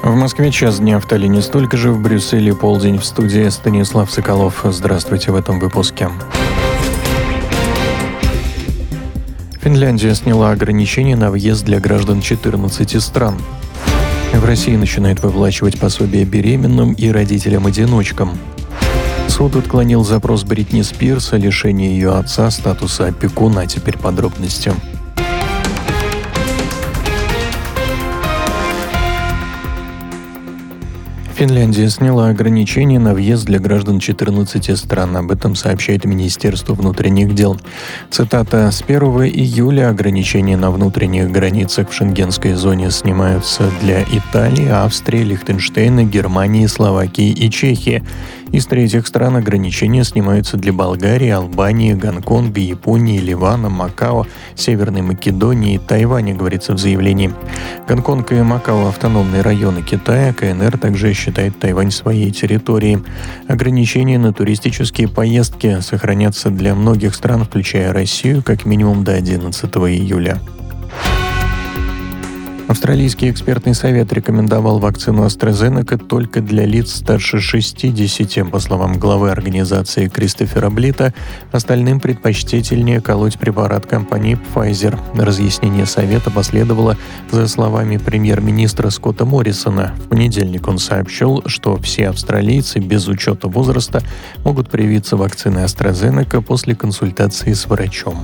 В Москве час дня, в Таллине столько же, в Брюсселе полдень. В студии Станислав Соколов. Здравствуйте в этом выпуске. Финляндия сняла ограничения на въезд для граждан 14 стран. В России начинают выплачивать пособия беременным и родителям-одиночкам. Суд отклонил запрос Бритни Спирс о лишении ее отца статуса опекуна. Теперь подробности. Финляндия сняла ограничения на въезд для граждан 14 стран. Об этом сообщает Министерство внутренних дел. Цитата: «С 1 июля ограничения на внутренних границах в шенгенской зоне снимаются для Италии, Австрии, Лихтенштейна, Германии, Словакии и Чехии. Из третьих стран ограничения снимаются для Болгарии, Албании, Гонконга, Японии, Ливана, Макао, Северной Македонии и Тайваня», говорится в заявлении. Гонконг и Макао – автономные районы Китая. КНР также считает Тайвань своей территорией. Ограничения на туристические поездки сохранятся для многих стран, включая Россию, как минимум до 11 июля. Австралийский экспертный совет рекомендовал вакцину AstraZeneca только для лиц старше 60. По словам главы организации Кристофера Блита, остальным предпочтительнее колоть препарат компании Pfizer. Разъяснение совета последовало за словами премьер-министра Скотта Моррисона. В понедельник он сообщил, что все австралийцы без учета возраста могут привиться вакциной AstraZeneca после консультации с врачом.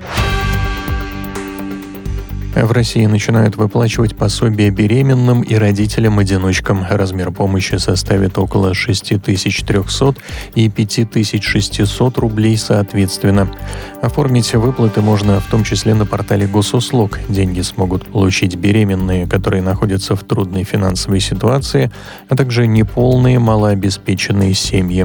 В России начинают выплачивать пособия беременным и родителям-одиночкам. Размер помощи составит около 6300 и 5600 рублей соответственно. Оформить выплаты можно в том числе на портале Госуслуг. Деньги смогут получить беременные, которые находятся в трудной финансовой ситуации, а также неполные малообеспеченные семьи.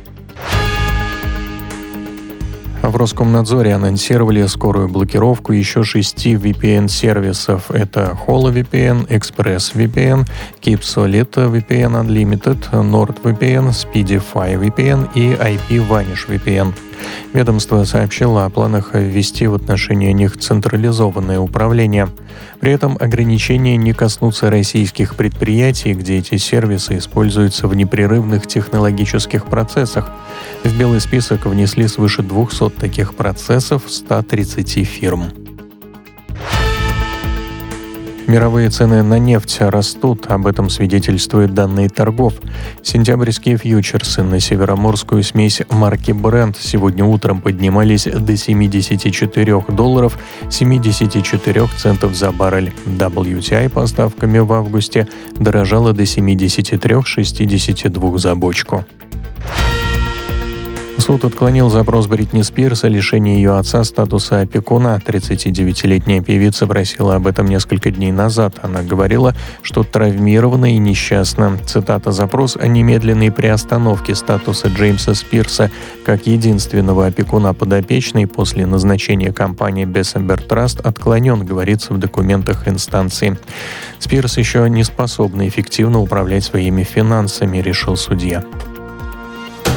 В Роскомнадзоре анонсировали скорую блокировку еще 6 VPN-сервисов. Это HoloVPN, ExpressVPN, KeepSolid VPN Unlimited, NordVPN, Speedify VPN и IP-Vanish VPN. Ведомство сообщило о планах ввести в отношении них централизованное управление. При этом ограничения не коснутся российских предприятий, где эти сервисы используются в непрерывных технологических процессах. В белый список внесли свыше 200 таких процессов 130 фирм. Мировые цены на нефть растут, об этом свидетельствуют данные торгов. Сентябрьские фьючерсы на североморскую смесь марки Brent сегодня утром поднимались до $74.74 за баррель. WTI поставками в августе дорожала до 73,62 за бочку. Суд отклонил запрос Бритни Спирс о лишении ее отца статуса опекуна. 39-летняя певица просила об этом несколько дней назад. Она говорила, что травмирована и несчастна. Цитата: «Запрос о немедленной приостановке статуса Джеймса Спирса как единственного опекуна подопечной после назначения компании Bessemer Trust отклонен», говорится в документах инстанции. Спирс еще не способна эффективно управлять своими финансами, решил судья.